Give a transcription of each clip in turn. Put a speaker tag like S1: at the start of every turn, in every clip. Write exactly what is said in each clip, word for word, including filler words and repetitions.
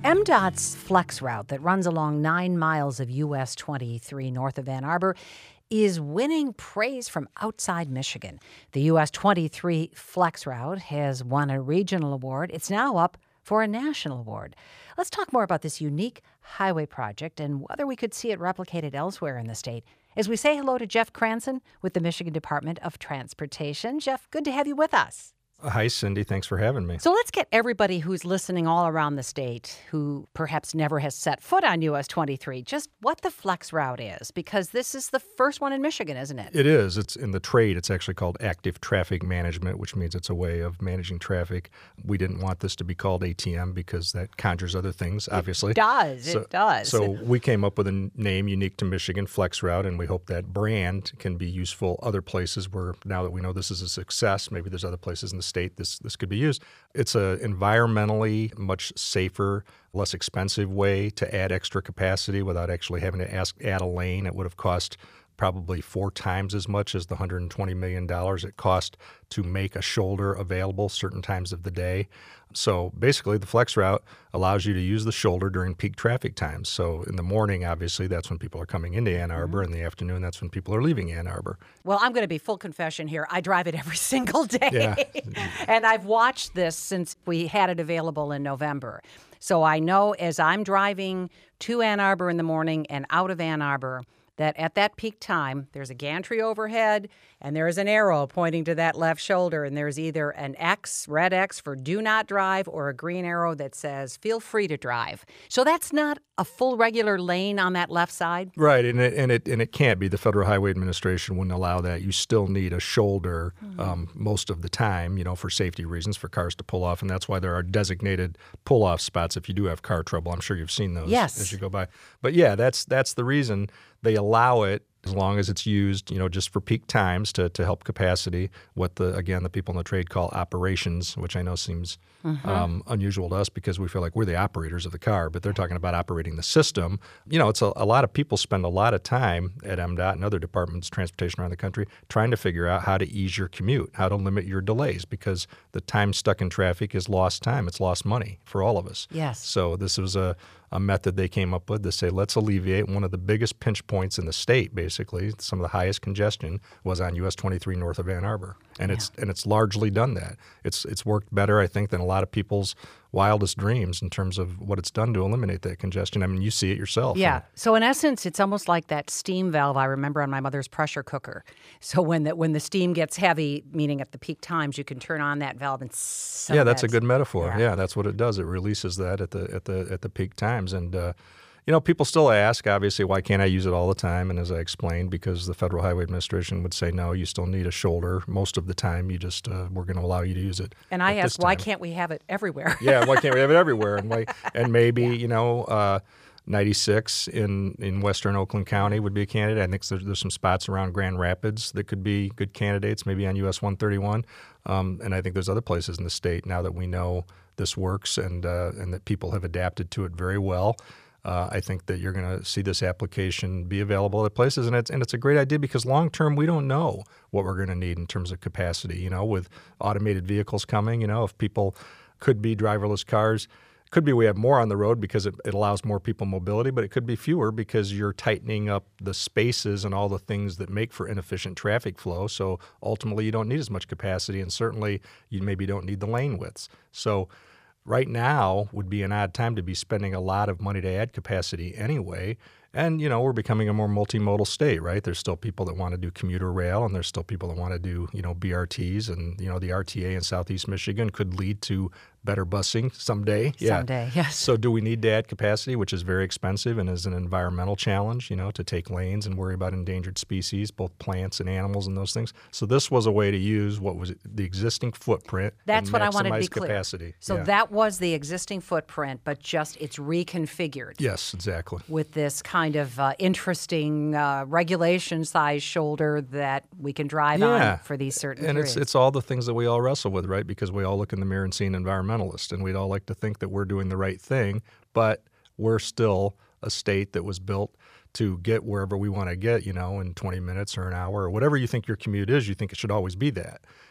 S1: MDOT's Flex route that runs along nine miles of U S twenty-three north of Ann Arbor is winning praise from outside Michigan. The U S twenty-three Flex route has won a regional award. It's now up for a national award. Let's talk more about this unique highway project and whether we could see it replicated elsewhere in the state as we say hello to Jeff Cranson with the Michigan Department of Transportation. Jeff, good to have you with us.
S2: Hi, Cindy. Thanks for having me.
S1: So let's get everybody who's listening all around the state who perhaps never has set foot on U S twenty-three just what the Flex route is, because this is the first one in Michigan, isn't it?
S2: It is. It's in the trade. It's actually called active traffic management, which means it's a way of managing traffic. We didn't want this to be called A T M because that conjures other things, obviously.
S1: It does.
S2: So,
S1: it does.
S2: So we came up with a name unique to Michigan, Flex route, and we hope that brand can be useful other places where now that we know this is a success, maybe there's other places in the state this this could be used. It's a environmentally much safer, less expensive way to add extra capacity without actually having to ask, add a lane. It would have cost probably four times as much as the one hundred twenty million dollars it cost to make a shoulder available certain times of the day. So basically, the Flex route allows you to use the shoulder during peak traffic times. So in the morning, obviously, that's when people are coming into Ann Arbor. Mm-hmm. In the afternoon, that's when people are leaving Ann Arbor.
S1: Well, I'm going to be full confession here. I drive it every single day.
S2: Yeah.
S1: And I've watched this since we had it available in November. So I know as I'm driving to Ann Arbor in the morning and out of Ann Arbor, that at that peak time, there's a gantry overhead, and there is an arrow pointing to that left shoulder, and there's either an X, red X for do not drive, or a green arrow that says feel free to drive. So that's not a full regular lane on that left side?
S2: Right, and it and it, and it can't be. The Federal Highway Administration wouldn't allow that. You still need a shoulder mm-hmm. um, most of the time, you know, for safety reasons, for cars to pull off, and that's why there are designated pull-off spots if you do have car trouble. I'm sure you've seen those
S1: yes.
S2: as you go by. But yeah, that's that's the reason they allow it as long as it's used, you know, just for peak times to, to help capacity, what the, again, the people in the trade call operations, which I know seems mm-hmm. um, unusual to us because we feel like we're the operators of the car, but they're talking about operating the system. You know, it's a, a lot of people spend a lot of time at MDOT and other departments of transportation around the country trying to figure out how to ease your commute, how to limit your delays, because the time stuck in traffic is lost time. It's lost money for all of us.
S1: Yes.
S2: So this was a a method they came up with to say, let's alleviate one of the biggest pinch points in the state, basically. Some of the highest congestion was on U S twenty-three north of Ann Arbor. And yeah. it's and it's largely done that. It's it's worked better, I think, than a lot of people's wildest dreams in terms of what it's done to eliminate that congestion. I mean, you see it yourself.
S1: Yeah.
S2: And,
S1: so in essence, it's almost like that steam valve I remember on my mother's pressure cooker. So when the, when the steam gets heavy, meaning at the peak times, you can turn on that valve and so
S2: yeah, that's a good metaphor.
S1: Yeah.
S2: yeah, that's what it does. It releases that at the at the at the peak times. And uh, you know, people still ask, obviously, why can't I use it all the time? And as I explained, because the Federal Highway Administration would say, no, you still need a shoulder most of the time. You just uh, we're going to allow you to use it.
S1: And I ask, why can't we have it everywhere?
S2: yeah, why can't we have it everywhere? And like, and maybe yeah. you know. Uh, ninety-six in, in western Oakland County would be a candidate. I think there's, there's some spots around Grand Rapids that could be good candidates, maybe on U S one thirty-one. Um, and I think there's other places in the state now that we know this works and uh, and that people have adapted to it very well. Uh, I think that you're going to see this application be available at places, and it's and it's a great idea because long term we don't know what we're going to need in terms of capacity. You know, with automated vehicles coming, you know, if people could be driverless cars. Could be we have more on the road because it, it allows more people mobility, but it could be fewer because you're tightening up the spaces and all the things that make for inefficient traffic flow. So ultimately, you don't need as much capacity, and certainly you maybe don't need the lane widths. So right now would be an odd time to be spending a lot of money to add capacity anyway. And, you know, we're becoming a more multimodal state, right? There's still people that want to do commuter rail, and there's still people that want to do, you know, B R Ts. And, you know, the R T A in Southeast Michigan could lead to better busing someday. Yeah.
S1: Someday, yes.
S2: So do we need to add capacity, which is very expensive and is an environmental challenge, you know, to take lanes and worry about endangered species, both plants and animals and those things. So this was a way to use what was the existing footprint
S1: That's
S2: and
S1: what I wanted to be clear.
S2: Capacity.
S1: So
S2: yeah.
S1: that was the existing footprint, but just it's reconfigured.
S2: Yes, exactly.
S1: With this kind of uh, interesting uh, regulation size shoulder that we can drive
S2: yeah.
S1: on for these certain
S2: and
S1: periods.
S2: it's it's all the things that we all wrestle with, right? Because we all look in the mirror and see an environmentalist, and we'd all like to think that we're doing the right thing, but we're still a state that was built to get wherever we want to get, you know, in twenty minutes or an hour or whatever you think your commute is. You think it should always be that.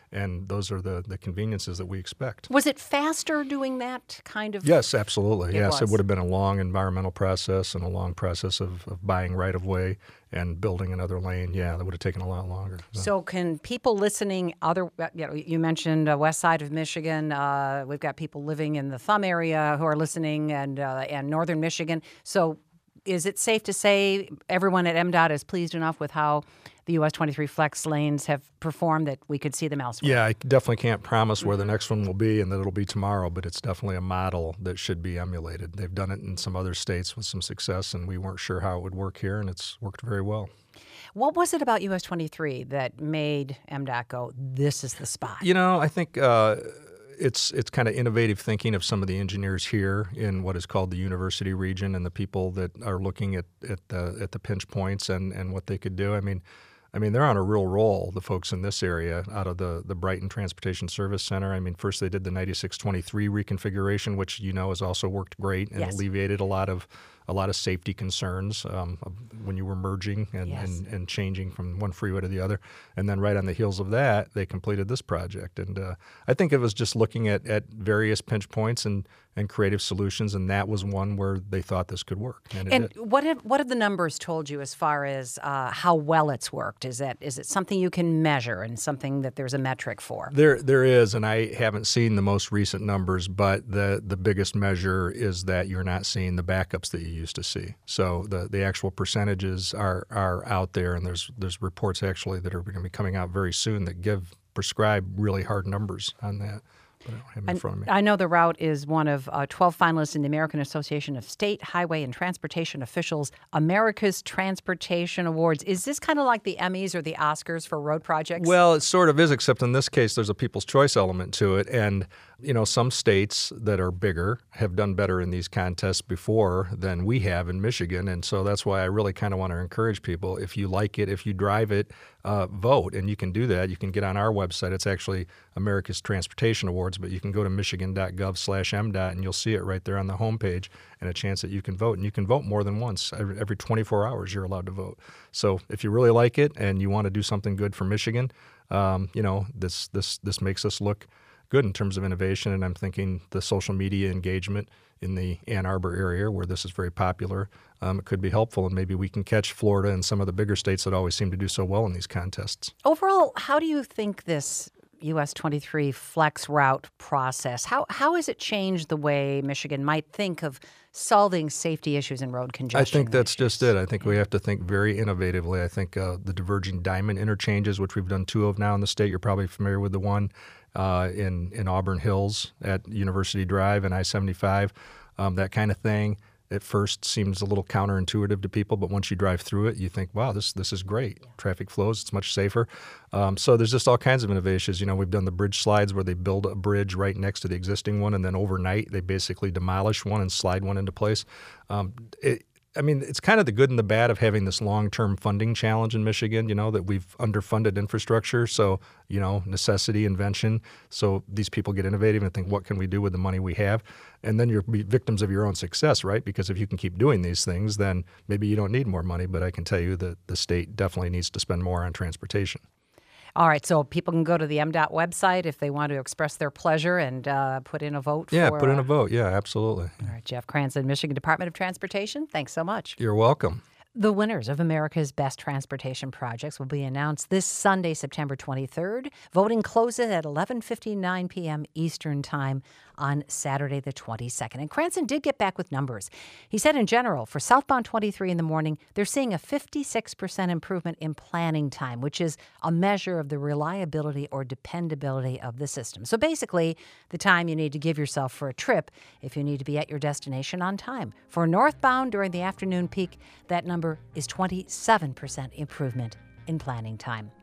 S2: and those are the, the conveniences that we expect.
S1: Was it faster doing that kind of?
S2: Yes, absolutely.
S1: It
S2: yes,
S1: was.
S2: It would have been a long environmental process and a long process of, of buying right-of-way and building another lane. Yeah, that would have taken a lot longer. So,
S1: so can people listening, other, you know, you mentioned uh, west side of Michigan. Uh, we've got people living in the Thumb area who are listening, and uh, and northern Michigan. So is it safe to say everyone at M DOT is pleased enough with how the U S twenty-three flex lanes have performed that we could see them elsewhere?
S2: Yeah, I definitely can't promise where the next one will be and that it'll be tomorrow, but it's definitely a model that should be emulated. They've done it in some other states with some success, and we weren't sure how it would work here, and it's worked very well.
S1: What was it about U S twenty-three that made M DOT go, this is the spot?
S2: You know, I think uh, it's it's kind of innovative thinking of some of the engineers here in what is called the university region and the people that are looking at, at, the, at the pinch points and, and what they could do. I mean, I mean, they're on a real roll, the folks in this area, out of the, the Brighton Transportation Service Center. I mean, first they did the ninety-six twenty-three reconfiguration, which, you know, has also worked great and
S1: yes.
S2: alleviated a lot of a lot of safety concerns um, when you were merging and,
S1: yes.
S2: and, and changing from one freeway to the other. And then right on the heels of that, they completed this project. And uh, I think it was just looking at, at various pinch points and, and creative solutions, and that was one where they thought this could work. And, it
S1: and
S2: did.
S1: what have what have the numbers told you as far as uh, how well it's worked? Is that is it something you can measure and something that there's a metric for?
S2: There there is, and I haven't seen the most recent numbers, but the, the biggest measure is that you're not seeing the backups that you used to see. So the, the actual percentages are, are out there, and there's there's reports actually that are going to be coming out very soon that give prescribe really hard numbers on that. But I don't have them in front of me.
S1: I know the route is one of uh, twelve finalists in the American Association of State, Highway, and Transportation Officials America's Transportation Awards. Is this kind of like the Emmys or the Oscars for road projects?
S2: Well, it sort of is, except in this case, there's a people's choice element to it. And, you know, some states that are bigger have done better in these contests before than we have in Michigan. And so that's why I really kind of want to encourage people, if you like it, if you drive it, uh, vote. And you can do that. You can get on our website. It's actually America's Transportation Awards, but you can go to michigan.gov slash MDOT and you'll see it right there on the homepage and a chance that you can vote. And you can vote more than once. Every, every twenty-four hours you're allowed to vote. So if you really like it and you want to do something good for Michigan, um, you know, this this this makes us look good in terms of innovation. And I'm thinking the social media engagement in the Ann Arbor area where this is very popular, um, it could be helpful. And maybe we can catch Florida and some of the bigger states that always seem to do so well in these contests.
S1: Overall, how do you think this U S twenty-three flex route process, how how has it changed the way Michigan might think of solving safety issues and road congestion?
S2: I think that's
S1: issues?
S2: just it. I think we have to think very innovatively. I think uh, the diverging diamond interchanges, which we've done two of now in the state, you're probably familiar with the one uh, in, in Auburn Hills at University Drive and I seventy-five, um, that kind of thing. At first seems a little counterintuitive to people, but once you drive through it, you think, wow, this this is great. Yeah. Traffic flows, it's much safer. Um, so there's just all kinds of innovations. You know, we've done the bridge slides where they build a bridge right next to the existing one, and then overnight they basically demolish one and slide one into place. Um, it, I mean, it's kind of the good and the bad of having this long-term funding challenge in Michigan, you know, that we've underfunded infrastructure. So, you know, necessity, invention. So these people get innovative and think, what can we do with the money we have? And then you're victims of your own success, right? Because if you can keep doing these things, then maybe you don't need more money. But I can tell you that the state definitely needs to spend more on transportation.
S1: All right, so people can go to the M DOT website if they want to express their pleasure and uh, put in a vote.
S2: Yeah,
S1: for,
S2: put in
S1: uh,
S2: a vote. Yeah, absolutely.
S1: All right, Jeff Cranston, Michigan Department of Transportation, thanks so much.
S2: You're welcome.
S1: The winners of America's Best Transportation Projects will be announced this Sunday, September twenty-third. Voting closes at eleven fifty-nine p.m. Eastern Time on Saturday the twenty-second. And Cranston did get back with numbers. He said in general, for southbound twenty-three in the morning, they're seeing a fifty-six percent improvement in planning time, which is a measure of the reliability or dependability of the system. So basically, the time you need to give yourself for a trip if you need to be at your destination on time. For northbound during the afternoon peak, that number is twenty-seven percent improvement in planning time.